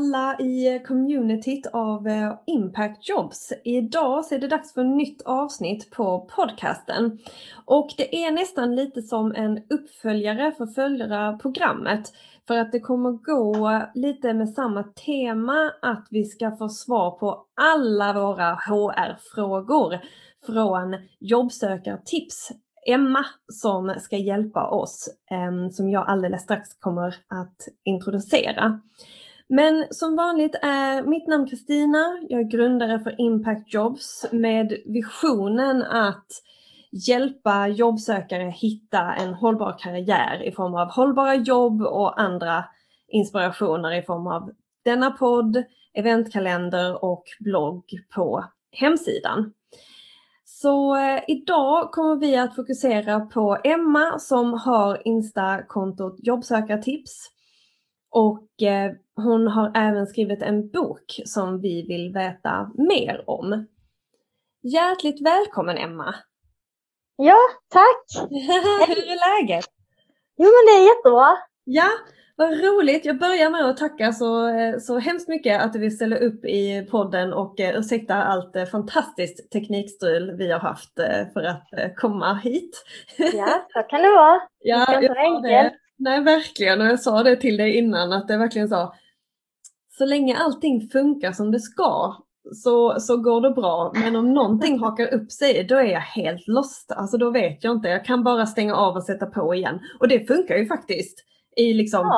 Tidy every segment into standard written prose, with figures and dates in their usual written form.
alla i communityt av Impact Jobs. Idag så är det dags för ett nytt avsnitt på podcasten. Och det är nästan lite som en uppföljare för förra programmet. För att det kommer gå lite med samma tema, att vi ska få svar på alla våra HR-frågor från jobbsökartips. Emma som ska hjälpa oss, som jag alldeles strax kommer att introducera. Men som vanligt är mitt namn Kristina, jag är grundare för Impact Jobs med visionen att hjälpa jobbsökare hitta en hållbar karriär i form av hållbara jobb och andra inspirationer i form av denna podd, eventkalender och blogg på hemsidan. Så idag kommer vi att fokusera på Emma som har Insta-kontot jobbsökartips. Och hon har även skrivit en bok som vi vill veta mer om. Hjärtligt välkommen Emma! Ja, tack! Hur är läget? Jo men det är jättebra. Ja, vad roligt. Jag börjar med att tacka så hemskt mycket att du vill ställa upp i podden och ursäkta allt fantastiskt teknikstrul vi har haft för att komma hit. Ja, så kan det vara. Ja, det ska inte vara enkelt. Nej, verkligen. Och jag sa det till dig innan att det verkligen så länge allting funkar som det ska så går det bra. Men om någonting hakar upp sig, då är jag helt lost. Alltså då vet jag inte. Jag kan bara stänga av och sätta på igen. Och det funkar ju faktiskt i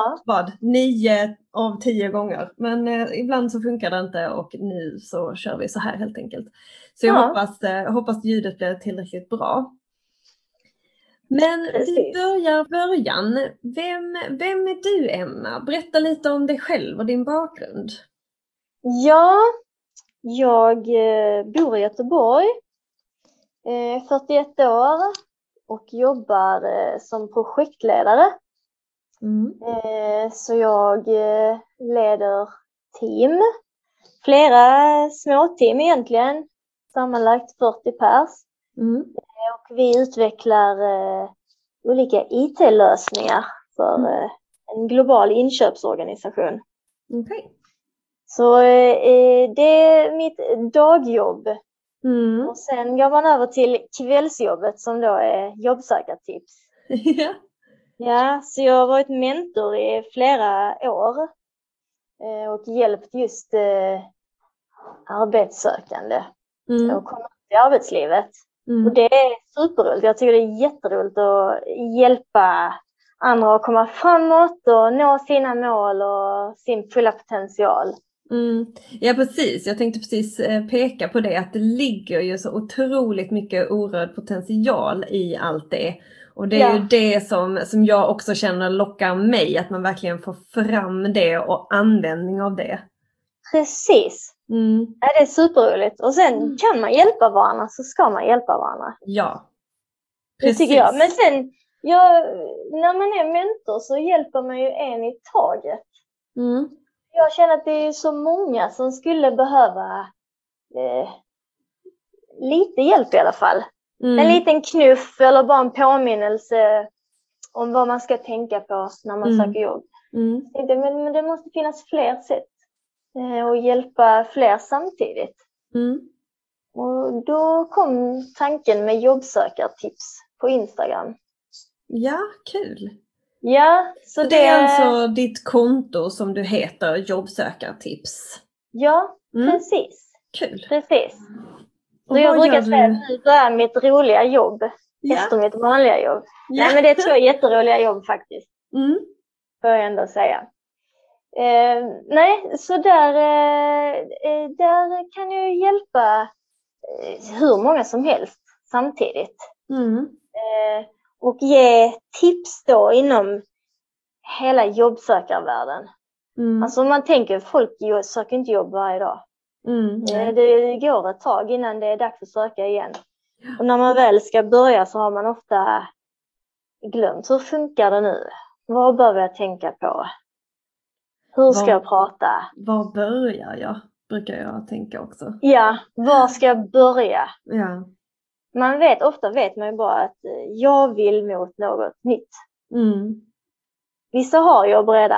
9 av 10 gånger. Men ibland så funkar det inte och nu så kör vi så här helt enkelt. Så jag hoppas ljudet blir tillräckligt bra. Men vi börjar början. Vem är du Emma? Berätta lite om dig själv och din bakgrund. Ja, jag bor i Göteborg, 41 år och jobbar som projektledare. Så jag leder team, flera små team egentligen, sammanlagt 40 pers. Och vi utvecklar olika IT-lösningar för en global inköpsorganisation. Okay. Så det är mitt dagjobb. Och sen går man över till kvällsjobbet som då är jobbsökartips. Ja, så jag har varit mentor i flera år och hjälpt just arbetssökande och komma till arbetslivet. Och det är superroligt. Jag tycker det är jätteroligt att hjälpa andra att komma framåt och nå sina mål och sin fulla potential. Ja precis, jag tänkte precis peka på det, att det ligger ju så otroligt mycket orörd potential i allt det. Och det är ju det som jag också känner lockar mig, att man verkligen får fram det och användning av det. Precis. Ja, det är superroligt. Och sen kan man hjälpa varandra så ska man hjälpa varandra. Ja, precis. Det tycker jag. Men sen, när man är mentor så hjälper man ju en i taget. Jag känner att det är så många som skulle behöva lite hjälp i alla fall. En liten knuff eller bara en påminnelse om vad man ska tänka på när man söker jobb. Men det måste finnas fler sätt och hjälpa fler samtidigt. Och då kom tanken med jobbsökartips på Instagram. Ja, kul. Ja, så det är alltså ditt konto som du heter, jobbsökartips. Ja, precis. Kul. Precis. Så jag brukar säga att nu är mitt roliga jobb efter mitt vanliga jobb. Ja. Nej, men det är 2 jätteroliga jobb faktiskt. Får jag ändå säga. Nej, så där kan jag hjälpa hur många som helst samtidigt. Och ge tips då inom hela jobbsökarvärlden. Alltså om man tänker, folk söker inte jobb varje dag. Det går ett tag innan det är dags att söka igen. Och när man väl ska börja så har man ofta glömt. Hur funkar det nu? Vad behöver jag tänka på? Hur ska jag prata? Var börjar jag? Brukar jag tänka också. Ja, var ska jag börja? Ja. Ofta vet man ju bara att jag vill mot något nytt. Vissa har jobb redan.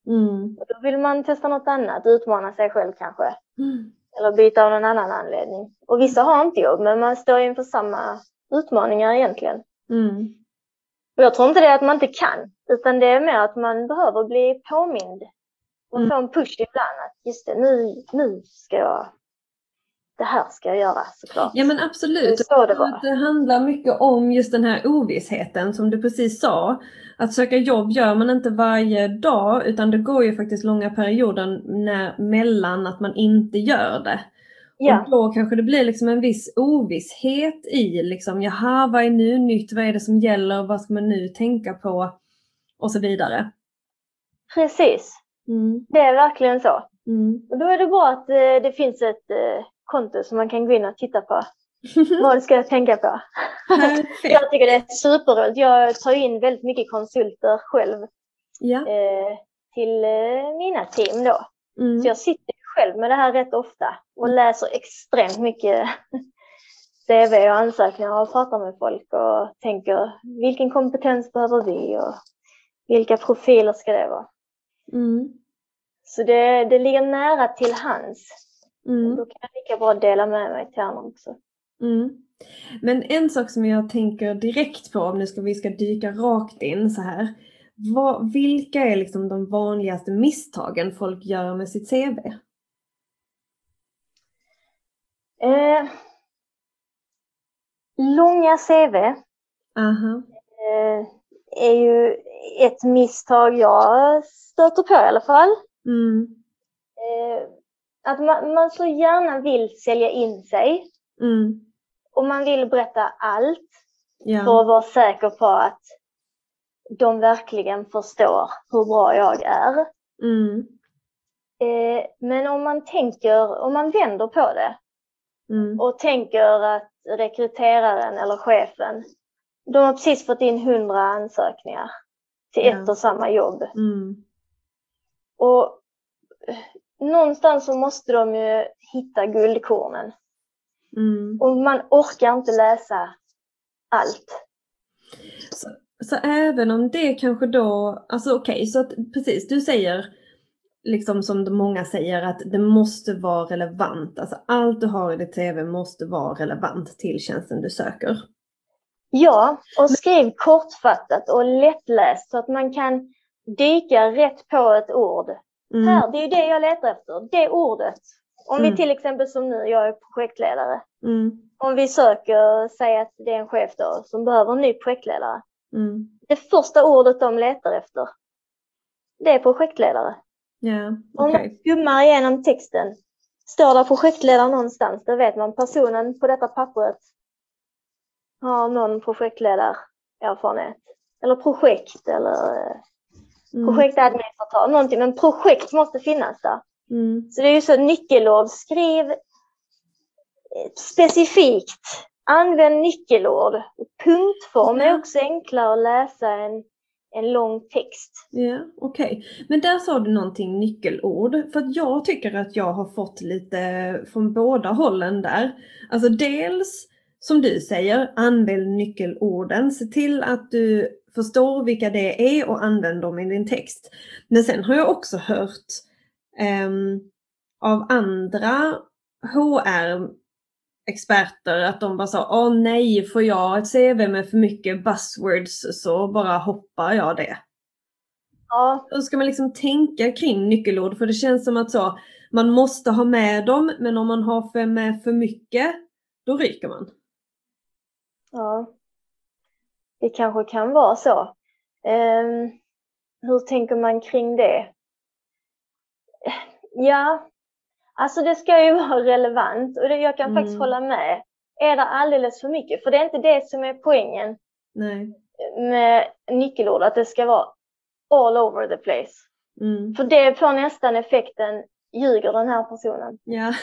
Och då vill man testa något annat, utmana sig själv kanske. Eller byta av någon annan anledning. Och vissa har inte jobb, men man står inför samma utmaningar egentligen. Och jag tror inte det är att man inte kan, utan det är mer att man behöver bli påmind. Och få en push ibland att just det, nu ska jag... Det här ska jag göra, såklart. Ja, men absolut. Det handlar mycket om just den här ovissheten som du precis sa. Att söka jobb gör man inte varje dag, utan det går ju faktiskt långa perioder mellan att man inte gör det. Ja. Och då kanske det blir liksom en viss ovisshet i liksom, jaha, vad är nu nytt? Vad är det som gäller? Vad ska man nu tänka på? Och så vidare. Precis. Det är verkligen så. Och då är det bra att det finns ett konto som man kan gå in och titta på. Vad ska jag tänka på? Jag tycker det är superroligt. Jag tar in väldigt mycket konsulter själv till mina team då. Så jag sitter själv med det här rätt ofta och läser extremt mycket CV och ansökningar och pratar med folk och tänker vilken kompetens behöver vi och vilka profiler ska det vara. Så det ligger nära till hands. Då kan jag lika bra dela med mig till andra också. Men en sak som jag tänker direkt på, om nu vi ska dyka rakt in så här. Vilka är liksom de vanligaste misstagen folk gör med sitt CV? Långa CV är ju ett misstag jag stöter på i alla fall. Att man så gärna vill sälja in sig. Och man vill berätta allt för att vara säker på att de verkligen förstår hur bra jag är. Men om man vänder på det och tänker att rekryteraren eller chefen, de har precis fått in 100 ansökningar till ett och samma jobb. Och någonstans så måste de ju hitta guldkornen. Och man orkar inte läsa allt. Så även om det kanske då, alltså okej, så att precis, du säger liksom som många säger att det måste vara relevant. Alltså allt du har i ditt CV måste vara relevant till tjänsten du söker. Ja, och skriv kortfattat och lättläst så att man kan dyka rätt på ett ord. Här, det är ju det jag letar efter, det ordet. Om vi till exempel som nu, jag är projektledare. Om vi söker, säg att det är en chef då som behöver en ny projektledare. Det första ordet de letar efter, det är projektledare. Om man skummar igenom texten, står där projektledare någonstans, då vet man personen på detta pappret har någon projektledarerfarenhet. Eller projekt, eller projektadministratör, någonting. Men projekt måste finnas där. Så det är ju så nyckelord. Skriv specifikt. Använd nyckelord. Punktform är också enklare att läsa en lång text. Ja, okej. Men där sa du någonting nyckelord. För att jag tycker att jag har fått lite från båda hållen där. Alltså dels, som du säger, använd nyckelorden. Se till att du förstår vilka det är och använd dem i din text. Men sen har jag också hört av andra HR-experter att de bara sa, nej, får jag ett CV med för mycket buzzwords så bara hoppar jag det. Ja. Då ska man liksom tänka kring nyckelord, för det känns som att så, man måste ha med dem, men om man har med för mycket, då ryker man. Ja, det kanske kan vara så. Hur tänker man kring det? Ja, alltså det ska ju vara relevant och jag kan faktiskt hålla med. Är det alldeles för mycket? För det är inte det som är poängen. Nej. Med nyckelord, att det ska vara all over the place. För det får nästan effekten, ljuger den här personen. Ja.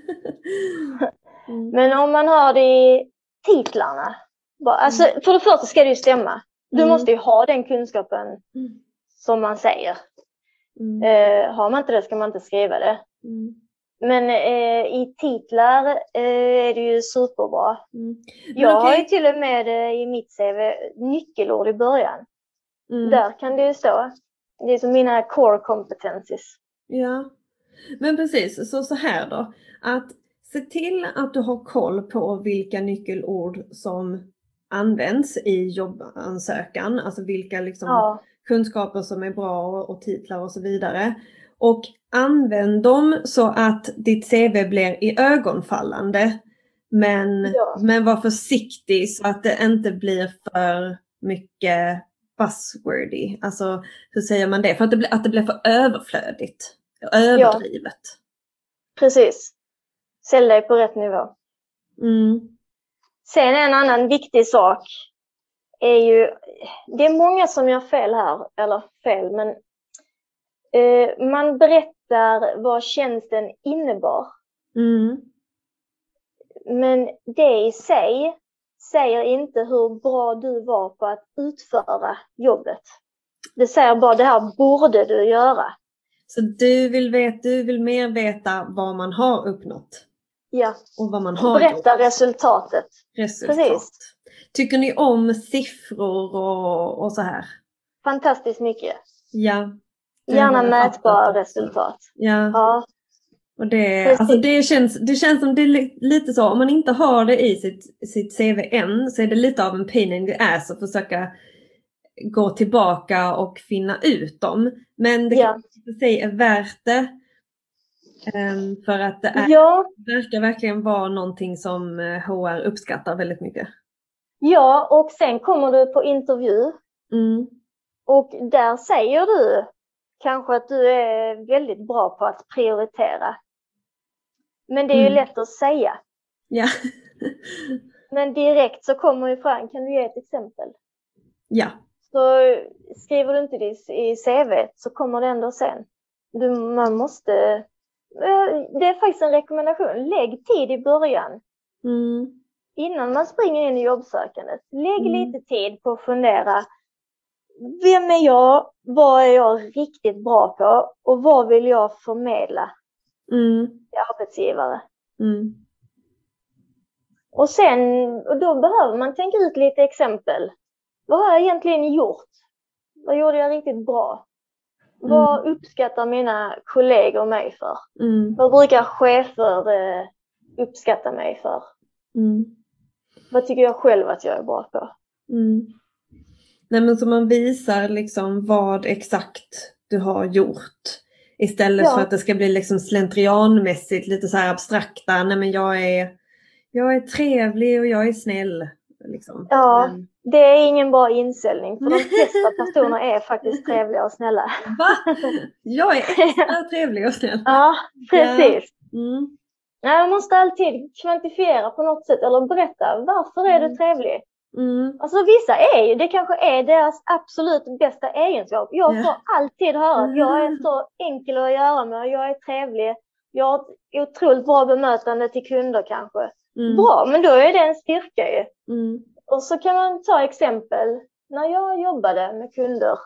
Men om man har det i titlarna, alltså för det första ska det ju stämma. Du måste ju ha den kunskapen som man säger. Har man inte det ska man inte skriva det. Men i titlar är det ju superbra. Jag har ju till och med i mitt CV nyckelord i början. Där kan det ju stå Det är som mina core competencies. Ja, men precis. Så här då. Att se till att du har koll på vilka nyckelord som används i jobbansökan. Alltså vilka liksom kunskaper som är bra och titlar och så vidare. Och använd dem så att ditt CV blir i ögonfallande. Men var försiktig så att det inte blir för mycket buzzwordy. Alltså hur säger man det? För att det blir för överflödigt. Överdrivet. Ja, precis. Sälj dig på rätt nivå. Sen en annan viktig sak är ju, det är många som gör fel här, eller fel, men man berättar vad tjänsten innebar. Men det i sig säger inte hur bra du var på att utföra jobbet. Det säger bara, det här borde du göra. Så du vill mer veta vad man har uppnått? Ja. Och vad man har berätta gjort. Resultat. Precis. Tycker ni om siffror och så här? Fantastiskt mycket. Ja. Gärna mätbara resultat. Ja. Och det känns som det är lite så, om man inte har det i sitt CV än, så är det lite av en pain in the ass att försöka gå tillbaka och finna ut dem. Men det kan säga är värt det. För att det verkar verkligen vara någonting som HR uppskattar väldigt mycket. Ja, och sen kommer du på intervju. Och där säger du kanske att du är väldigt bra på att prioritera. Men det är ju lätt att säga. Ja. Men direkt så kommer ju fram, kan du ge ett exempel? Ja. Så skriver du inte det i CV så kommer det ändå sen. Man måste... Det är faktiskt en rekommendation. Lägg tid i början. Innan man springer in i jobbsökandet. Lägg lite tid på att fundera. Vem är jag? Vad är jag riktigt bra på? Och vad vill jag förmedla till arbetsgivare? Och då behöver man tänka ut lite exempel. Vad har jag egentligen gjort? Vad gjorde jag riktigt bra? Vad uppskattar mina kollegor mig för? Vad brukar chefer uppskatta mig för? Vad tycker jag själv att jag är bra på? Nej, men så man visar liksom vad exakt du har gjort. Istället för att det ska bli liksom slentrianmässigt lite så här abstrakta. Nej, men jag är trevlig och jag är snäll. Liksom. Ja, det är ingen bra inställning. För de flesta personer är faktiskt trevliga och snälla. Va? Jag är extra trevlig och snäll. Ja, precis. Nej, man måste alltid kvantifiera på något sätt. Eller berätta, varför är du trevlig? Alltså vissa det kanske är deras absolut bästa egenskap. Jag får alltid höra att jag är så enkel att göra med. Jag är trevlig. Jag har ett otroligt bra bemötande till kunder kanske. Bra, men då är det en styrka ju. Och så kan man ta exempel. När jag jobbade med kunder,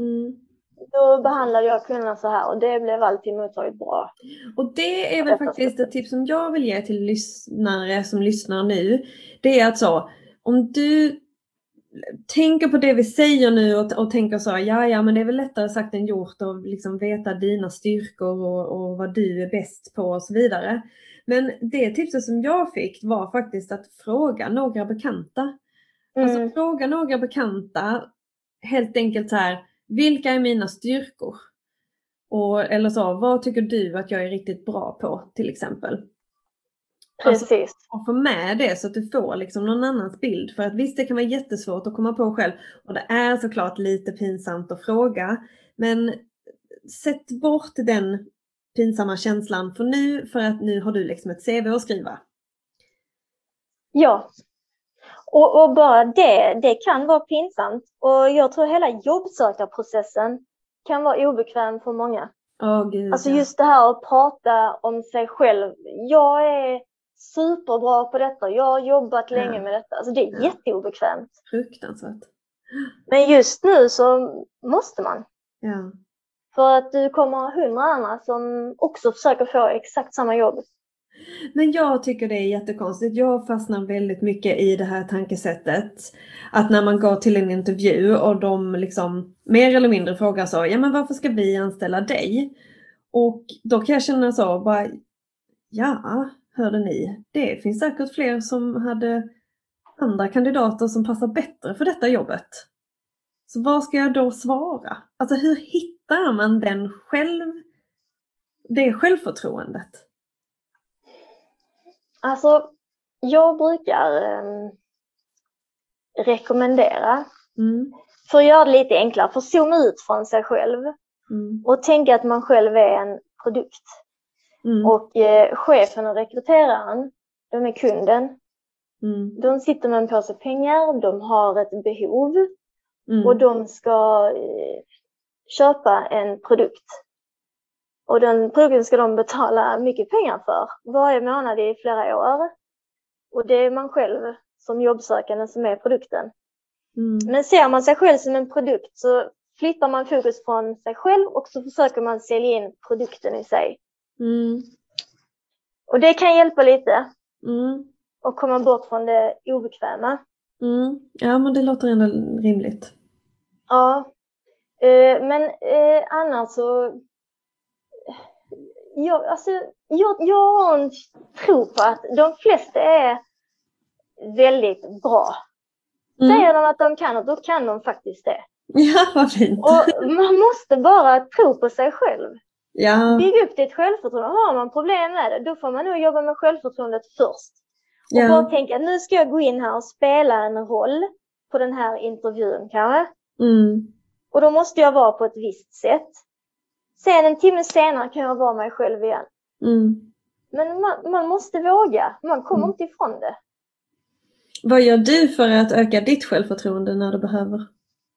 då behandlade jag kunderna så här och det blev alltid mottaget bra. Och det är väl faktiskt ett tips som jag vill ge till lyssnare som lyssnar nu. Det är att så, om du tänker på det vi säger nu och tänker så, ja men det är väl lättare sagt än gjort att liksom veta dina styrkor och vad du är bäst på och så vidare. Men det tipset som jag fick var faktiskt att fråga några bekanta. Alltså fråga några bekanta helt enkelt så här, vilka är mina styrkor? Eller så, vad tycker du att jag är riktigt bra på till exempel? Precis. Alltså, och få med det så att du får liksom någon annans bild. För att visst, det kan vara jättesvårt att komma på själv. Och det är såklart lite pinsamt att fråga. Men sätt bort den pinsamma känslan för att nu har du liksom ett CV att skriva. Ja. Och bara det kan vara pinsamt. Och jag tror hela jobbsökarprocessen kan vara obekväm för många. Gud, alltså just det här att prata om sig själv. Jag är superbra på detta. Jag har jobbat länge med detta. Alltså det är jätteobekvämt. Fruktansvärt. Men just nu så måste man. Ja. För att du kommer ha 100 andra som också försöker få exakt samma jobb. Men jag tycker det är jättekonstigt. Jag fastnar väldigt mycket i det här tankesättet. Att när man går till en intervju och de liksom mer eller mindre frågar så, ja men varför ska vi anställa dig? Och då kan jag känna så, bara, ja, hörde ni, det finns säkert fler som hade andra kandidater som passar bättre för detta jobbet. Så vad ska jag då svara? Alltså hur hittar man det självförtroendet? Alltså, jag brukar rekommendera, för att göra det lite enklare, för att zooma ut från sig själv och tänka att man själv är en produkt. Och chefen och rekryteraren, de är kunden. De sitter med en påse pengar, de har ett behov och de ska köpa en produkt. Och den produkten ska de betala mycket pengar för varje månad i flera år. Och det är man själv som jobbsökande som är produkten. Men ser man sig själv som en produkt så flyttar man fokus från sig själv och så försöker man sälja in produkten i sig. Och det kan hjälpa lite. Och komma bort från det obekväma. Ja, men det låter ändå rimligt. Ja. Men annars så... Jag har en tro på att de flesta är väldigt bra. Säger de att de kan det, då kan de faktiskt det. Ja, vad fint. Och man måste bara tro på sig själv. Ja. Bygga upp ditt självförtroende. Har man problem med det, då får man nog jobba med självförtroendet först. Och bara tänka, nu ska jag gå in här och spela en roll på den här intervjun kanske. Och då måste jag vara på ett visst sätt. Sen en timme senare kan jag vara mig själv igen. Men man måste våga. Man kommer inte ifrån det. Vad gör du för att öka ditt självförtroende när du behöver?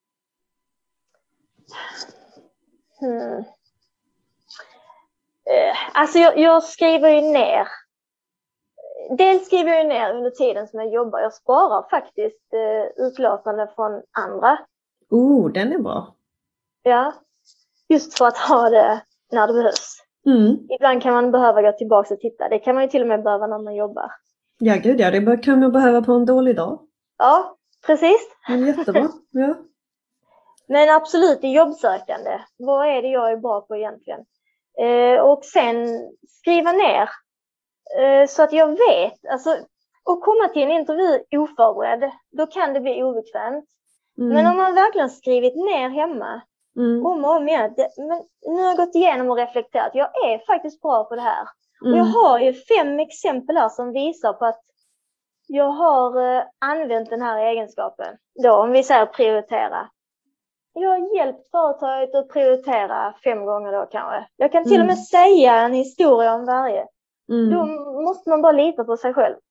Alltså jag skriver ju ner. Dels skriver jag ner under tiden som jag jobbar. Jag sparar faktiskt utlåtande från andra. Den är bra. Ja. Just för att ha det när det behövs. Ibland kan man behöva gå tillbaka och titta. Det kan man ju till och med behöva när man jobbar. Ja, gud ja. Det kan man behöva på en dålig dag. Ja, precis. Men jättebra. Ja. Men absolut, i jobbsökande. Vad är det jag är bra på egentligen? Och sen skriva ner. Så att jag vet. Alltså, att komma till en intervju oförberedd. Då kan det bli obekvämt. Men om man verkligen skrivit ner hemma. Om och om igen. Men nu har jag gått igenom och reflekterat. Jag är faktiskt bra på det här. Och jag har ju 5 exempel här som visar på att jag har använt den här egenskapen. Då, om vi säger prioritera. Jag har hjälpt företaget att prioritera 5 gånger då kanske. Jag kan till och med säga en historia om varje. Då måste man bara lita på sig själv.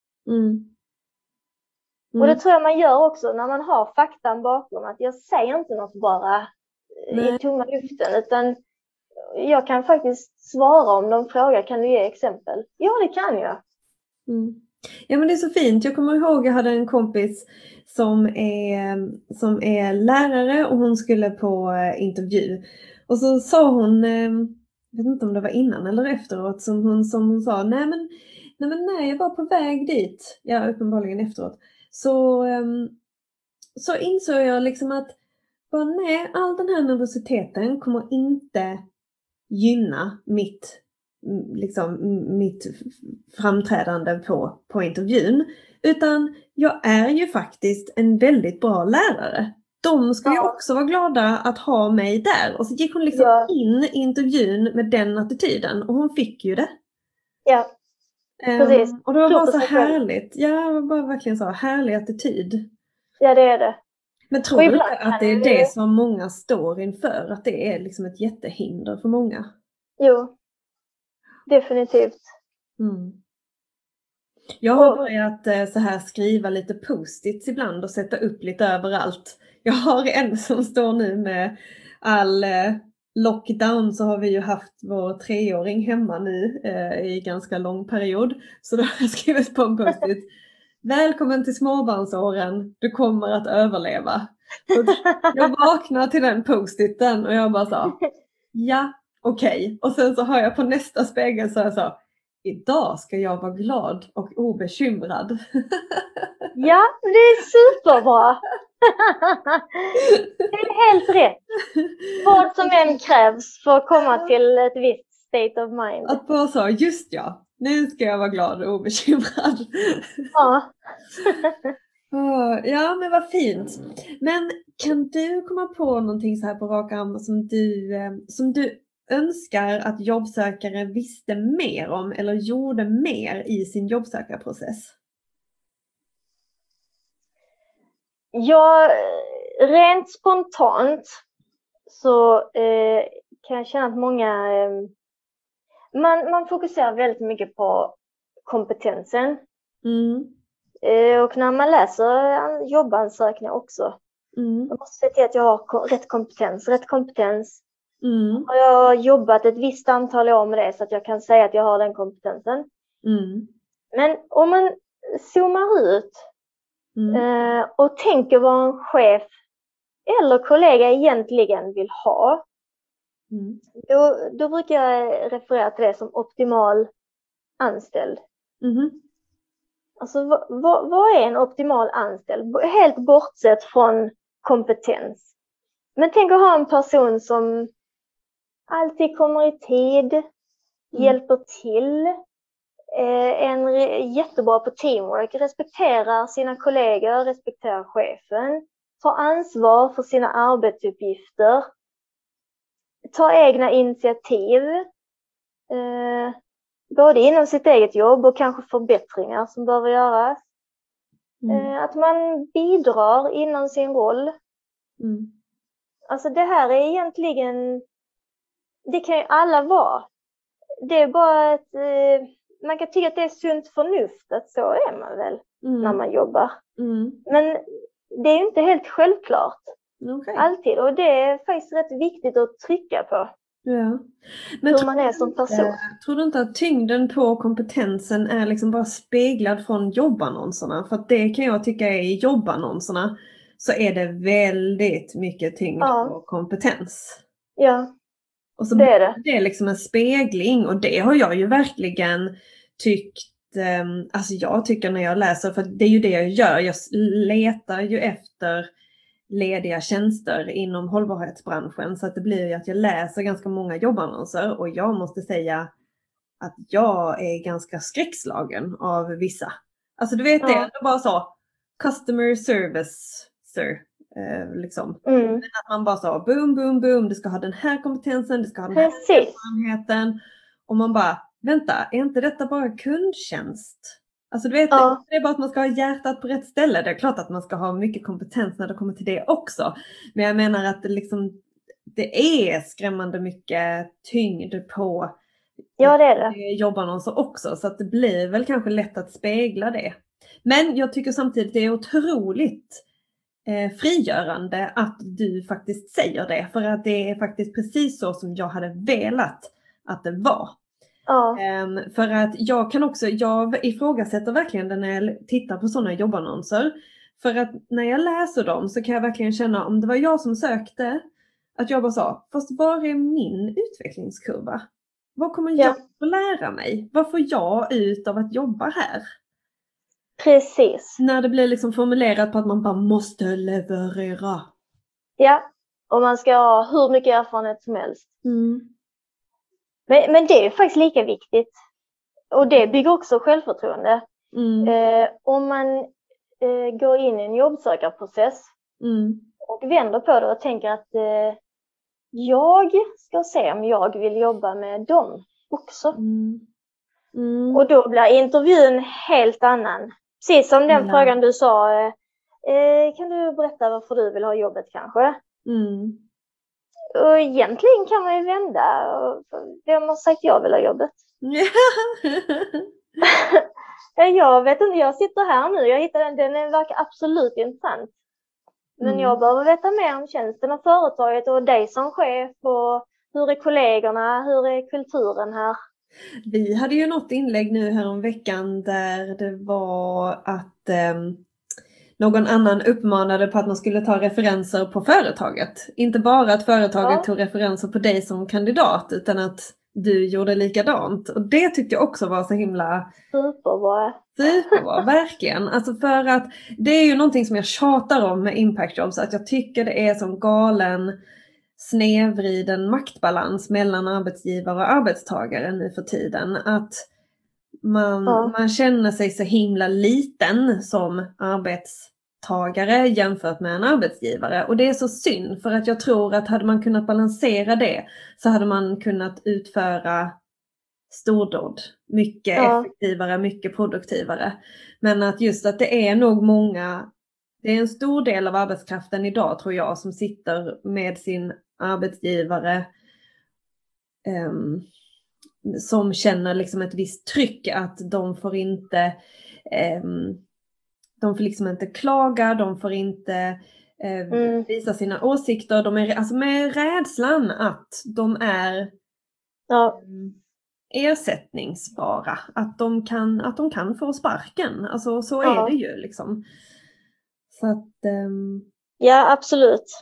Och det tror jag man gör också när man har faktan bakom. Att jag säger inte något bara i tomma luften. Utan jag kan faktiskt svara om de frågar, kan du ge exempel? Ja, det kan jag. Ja, men det är så fint. Jag kommer ihåg jag hade en kompis som är lärare och hon skulle på intervju. Och så sa hon, jag vet inte om det var innan eller efteråt, som hon sa, nej, jag var på väg dit. Ja, uppenbarligen efteråt. Så insåg jag liksom att all den här nervositeten kommer inte gynna mitt framträdande på intervjun. Utan jag är ju faktiskt en väldigt bra lärare. De ska ju också vara glada att ha mig där. Och så gick hon liksom in i intervjun med den attityden. Och hon fick ju det. Ja, precis. Och det var bara så härligt. Ja, det var bara verkligen så härlig attityd. Ja, det är det. Men tror du inte att det är det som många står inför? Att det är liksom ett jättehinder för många? Jo, definitivt. Jag har börjat så här skriva lite post-its ibland och sätta upp lite överallt. Jag har en som står nu med all lockdown, så har vi ju haft vår 3-åring hemma nu i ganska lång period. Så då har jag skrivit på en post-it: välkommen till småbarnsåren, du kommer att överleva. Så jag vaknar till den post-iten och jag bara sa, ja, okej. Och sen så har jag på nästa spegel så jag sa, idag ska jag vara glad och obekymrad. Ja, det är superbra. Det är helt rätt. Vad som än krävs för att komma till ett visst state of mind. Att bara så, just ja, nu ska jag vara glad och obekymrad. Ja. Ja, men vad fint. Men kan du komma på någonting så här på rak arm som du önskar att jobbsökare visste mer om eller gjorde mer i sin jobbsökarprocess? Ja, rent spontant så kan jag känna att många man fokuserar väldigt mycket på kompetensen. Och när man läser jobbansökningar också, man måste se till att jag har rätt kompetens. Har jag jobbat ett visst antal år med det så att jag kan säga att jag har den kompetensen. Men om man zoomar ut och tänker vad en chef eller kollega egentligen vill ha, då brukar jag referera till det som optimal anställd. Alltså vad är en optimal anställd? Helt bortsett från kompetens. Men tänk att ha en person som alltid kommer i tid, hjälper till, är jättebra på teamwork, respekterar sina kollegor, respekterar chefen, tar ansvar för sina arbetsuppgifter, tar egna initiativ, både inom sitt eget jobb och kanske förbättringar som behöver göras. Att man bidrar inom sin roll. Alltså det här är egentligen, det kan ju alla vara. Det är bara att man kan tycka att det är sunt förnuft, att så är man väl när man jobbar. Men det är ju inte helt självklart. Alltid, och det är faktiskt rätt viktigt att trycka på. Ja. Men hur man är som person. Tror du inte att tyngden på kompetensen är liksom bara speglad från jobbannonserna? För att det kan jag tycka är i jobbannonserna så är det väldigt mycket tyngd på kompetens. Ja, och så det är det. Det är liksom en spegling, och det har jag ju verkligen tyckt. Alltså jag tycker när jag läser, för det är ju det jag gör. Jag letar ju efter lediga tjänster inom hållbarhetsbranschen, så att det blir ju att jag läser ganska många jobbannonser, och jag måste säga att jag är ganska skräckslagen av vissa. Alltså du vet det är bara så customer service sir, liksom. Men att man bara så boom boom boom, du ska ha den här kompetensen, du ska ha den här erfarenheten, och man bara vänta, är inte detta bara kundtjänst? Alltså du vet, det är bara att man ska ha hjärtat på rätt ställe. Det är klart att man ska ha mycket kompetens när det kommer till det också. Men jag menar att det är skrämmande mycket tyngd på jobbannonser också. Så att det blir väl kanske lätt att spegla det. Men jag tycker samtidigt det är otroligt frigörande att du faktiskt säger det. För att det är faktiskt precis så som jag hade velat att det var. För att jag ifrågasätter verkligen det när jag tittar på sådana jobbannonser. För att när jag läser dem så kan jag verkligen känna, om det var jag som sökte, att jag bara sa, fast var är min utvecklingskurva? Vad kommer jag att lära mig? Vad får jag ut av att jobba här? Precis. När det blir liksom formulerat på att man bara måste leverera. Ja, och man ska ha hur mycket erfarenhet som helst. Men det är faktiskt lika viktigt. Och det bygger också självförtroende. Om man går in i en jobbsökarprocess och vänder på det och tänker att jag ska se om jag vill jobba med dem också. Och då blir intervjun helt annan. Precis som den frågan du sa. Kan du berätta varför du vill ha jobbet kanske? Och egentligen kan man ju vända. Vem har sagt jag vill ha jobbet? Jag vet inte, jag sitter här nu. Jag hittade den verkar absolut intressant. Men jag behöver veta mer om tjänsten och företaget och dig som chef. Och hur är kollegorna? Hur är kulturen här? Vi hade ju något inlägg nu här om veckan där det var att någon annan uppmanade på att man skulle ta referenser på företaget. Inte bara att företaget tog referenser på dig som kandidat, utan att du gjorde likadant. Och det tyckte jag också var så himla... Superbra, verkligen. Alltså för att det är ju någonting som jag tjatar om med Impact Jobs, att jag tycker det är som galen snedvriden maktbalans mellan arbetsgivare och arbetstagare nu för tiden. Att man känner sig så himla liten som arbetstagare jämfört med en arbetsgivare. Och det är så synd, för att jag tror att hade man kunnat balansera det så hade man kunnat utföra stordåd mycket effektivare, mycket produktivare. Men att just att det är nog många, det är en stor del av arbetskraften idag tror jag som sitter med sin arbetsgivare som känner liksom ett visst tryck att de får inte liksom inte klaga, de får inte visa sina åsikter, de är alltså med rädslan att de är ersättningsbara, att de kan få sparken, alltså så är det ju liksom. Så att ja, absolut.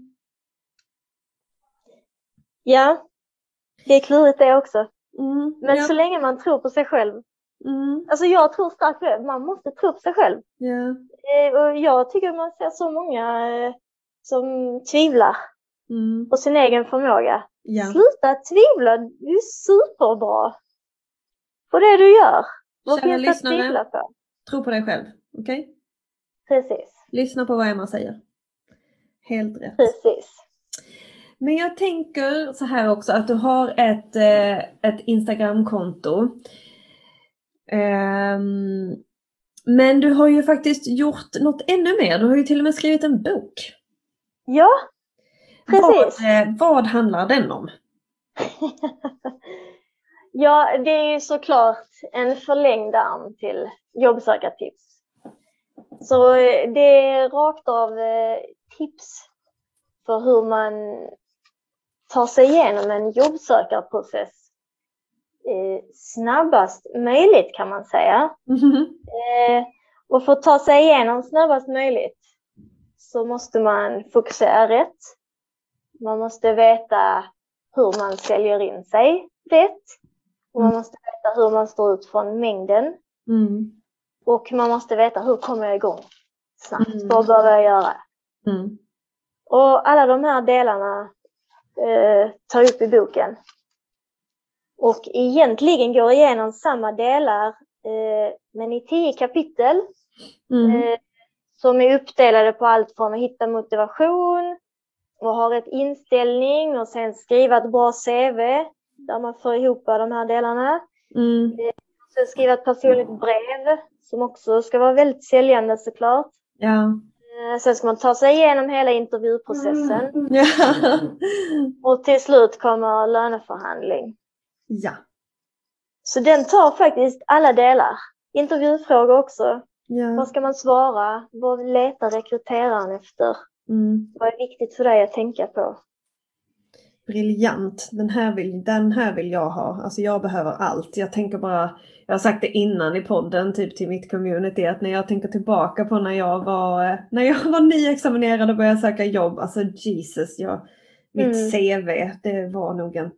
Ja, det är klurigt det också. Men så länge man tror på sig själv. Alltså jag tror starkt på det. Man måste tro på sig själv. Och jag tycker man ser så många som tvivlar på sin egen förmåga. Sluta tvivla, du är superbra på det du gör. Vad Kära finns det att tvivla på? Tro på dig själv, okej? Precis. Lyssna på vad Emma säger. Helt rätt. Precis. Men jag tänker så här också, att du har ett Instagramkonto. Men du har ju faktiskt gjort något ännu mer. Du har ju till och med skrivit en bok. Ja, precis. Vad handlar den om? Ja, det är ju såklart en förlängd arm till jobbsökartips. Så det är rakt av tips för hur man tar sig igenom en jobbsökarprocess snabbast möjligt, kan man säga. Och för att ta sig igenom snabbast möjligt så måste man fokusera rätt. Man måste veta hur man säljer in sig rätt. Och man måste veta hur man står ut från mängden. Och man måste veta hur kommer jag igång snabbt. Vad behöver jag göra? Och alla de här delarna tar upp i boken. Och egentligen går igenom samma delar men i 10 kapitel som är uppdelade på allt från att hitta motivation och ha rätt inställning och sen skriva ett bra CV där man får ihop de här delarna. Sen skriva ett personligt brev som också ska vara väldigt säljande såklart. Sen ska man ta sig igenom hela intervjuprocessen. Och till slut kommer löneförhandling. Så den tar faktiskt alla delar. Intervjufrågor också. Vad ska man svara? Vad letar rekryteraren efter? Vad är viktigt för dig att tänka på? Briljant. Den här vill jag ha. Alltså jag behöver allt. Jag tänker bara, jag har sagt det innan i podden typ till mitt community, att när jag tänker tillbaka på när jag var nyexaminerad och började söka jobb, alltså Jesus, mitt CV, det var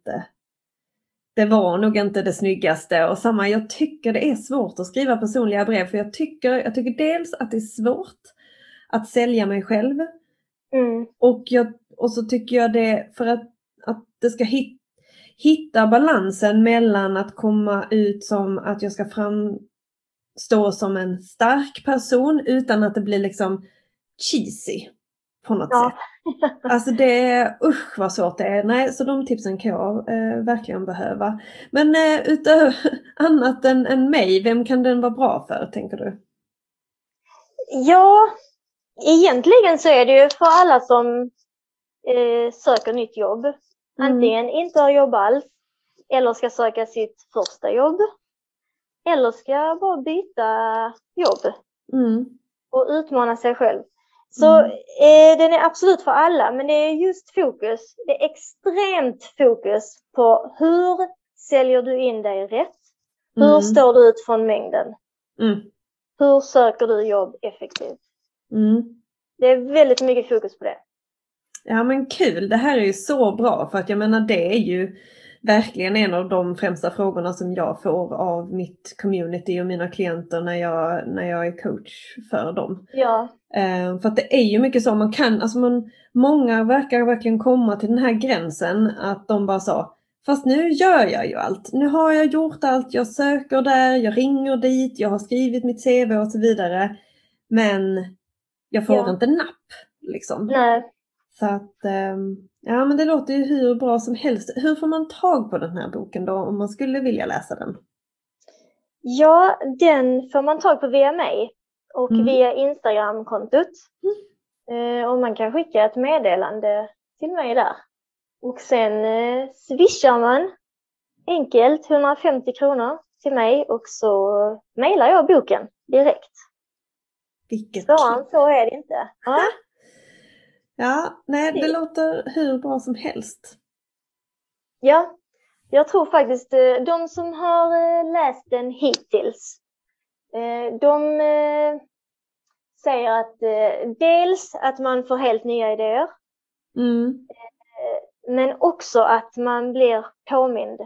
nog inte det snyggaste. Och jag tycker det är svårt att skriva personliga brev, för jag tycker dels att det är svårt att sälja mig själv. Och så tycker jag det, för att det ska hitta balansen mellan att komma ut som att jag ska framstå som en stark person utan att det blir liksom cheesy på något sätt. Alltså det är, vad svårt det är. Nej, så de tipsen kan jag verkligen behöva. Men utöver annat än mig, vem kan den vara bra för, tänker du? Ja, egentligen så är det ju för alla som söker nytt jobb. Antingen inte har jobb alls, eller ska söka sitt första jobb, eller ska bara byta jobb och utmana sig själv. Så den är absolut för alla, men det är just fokus. Det är extremt fokus på hur säljer du in dig rätt? Hur står du ut från mängden? Hur söker du jobb effektivt? Det är väldigt mycket fokus på det. Ja, men kul. Det här är ju så bra, för att jag menar det är ju verkligen en av de främsta frågorna som jag får av mitt community och mina klienter när jag är coach för dem. Ja. För att det är ju mycket så man kan, alltså många verkar verkligen komma till den här gränsen att de bara sa, fast nu gör jag ju allt. Nu har jag gjort allt, jag söker där, jag ringer dit, jag har skrivit mitt CV och så vidare. Men jag får inte napp liksom. Nej. Så att, ja men det låter ju hur bra som helst. Hur får man tag på den här boken då om man skulle vilja läsa den? Ja, den får man tag på via mig och via Instagram-kontot. Och man kan skicka ett meddelande till mig där. Och sen swishar man enkelt 150 kronor till mig och så mailar jag boken direkt. Vilket så är det inte. Ja. Ja, nej, det låter hur bra som helst. Ja, jag tror faktiskt de som har läst den hittills, de säger att dels att man får helt nya idéer, men också att man blir påmind.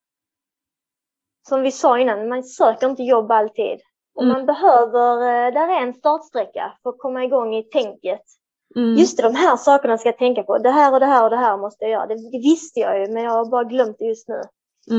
Som vi sa innan, man söker inte jobb alltid. Och man behöver, där är en startsträcka för att komma igång i tänket. Just de här sakerna ska jag tänka på. Det här och det här och det här måste jag göra. Det visste jag ju, men jag har bara glömt det just nu.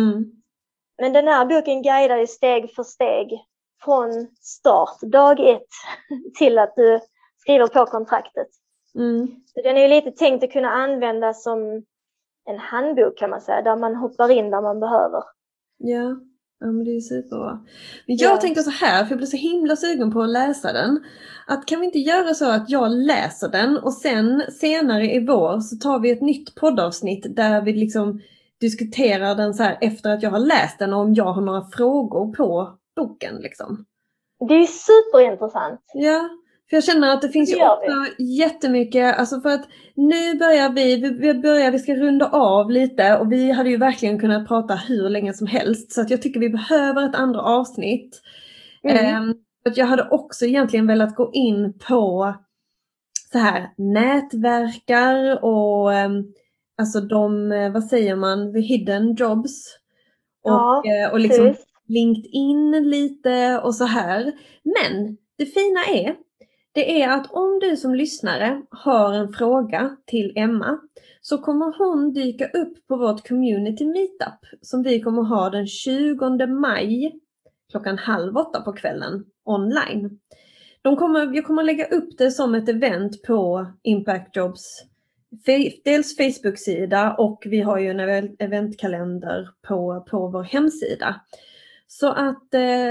Men den här boken guidar ju steg för steg. Från start, dag 1, till att du skriver på kontraktet. Så den är ju lite tänkt att kunna användas som en handbok kan man säga. Där man hoppar in där man behöver. Ja. Ja, men det är superbra. Men jag tänker så här, för jag blir så himla sugen på att läsa den. Att kan vi inte göra så att jag läser den och sen senare i vår så tar vi ett nytt poddavsnitt där vi liksom diskuterar den så här efter att jag har läst den och om jag har några frågor på boken liksom. Det är superintressant. Ja. För jag känner att det finns ju också jättemycket, alltså för att nu börjar vi ska runda av lite och vi hade ju verkligen kunnat prata hur länge som helst så att jag tycker vi behöver ett andra avsnitt. Att jag hade också egentligen velat gå in på så här nätverkar och alltså vad säger man, the hidden jobs och liksom LinkedIn lite och så här. Men det fina det är att om du som lyssnare har en fråga till Emma så kommer hon dyka upp på vårt community meetup som vi kommer ha den 20 maj 7:30 på kvällen online. Jag kommer lägga upp det som ett event på Impact Jobs dels Facebook-sida och vi har ju en eventkalender på vår hemsida. Så att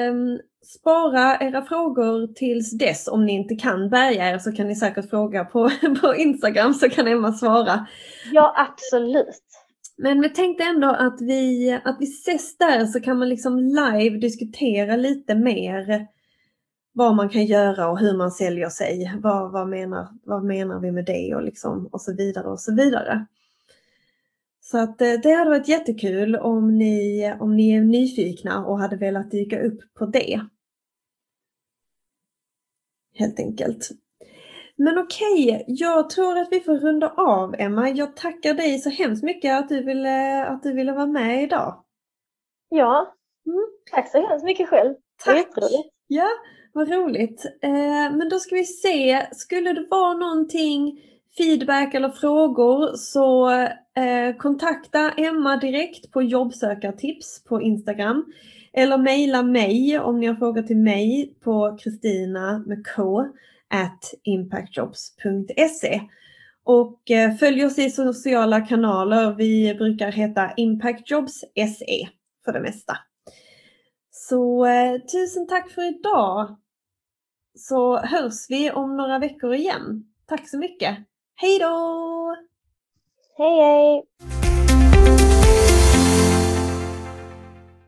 spara era frågor tills dess. Om ni inte kan bärga er så kan ni säkert fråga på Instagram så kan Emma svara. Ja, absolut. Men vi tänkte ändå att vi ses där så kan man liksom live diskutera lite mer vad man kan göra och hur man säljer sig. Vad menar vi med det och liksom och så vidare och så vidare. Så att det hade varit jättekul om ni är nyfikna och hade velat dyka upp på det. Helt enkelt. Men okej, jag tror att vi får runda av, Emma. Jag tackar dig så hemskt mycket att du ville vara med idag. Ja, tack så hemskt mycket själv. Tack. Ja, vad roligt. Men då ska vi se, skulle det vara någonting, feedback eller frågor så kontakta Emma direkt på jobbsökartips på Instagram. Eller mejla mig om ni har frågor till mig på kristina@impactjobs.se. Och följ oss i sociala kanaler. Vi brukar heta Impact Jobs SE för det mesta. Så tusen tack för idag. Så hörs vi om några veckor igen. Tack så mycket. Hej då! Hej hej!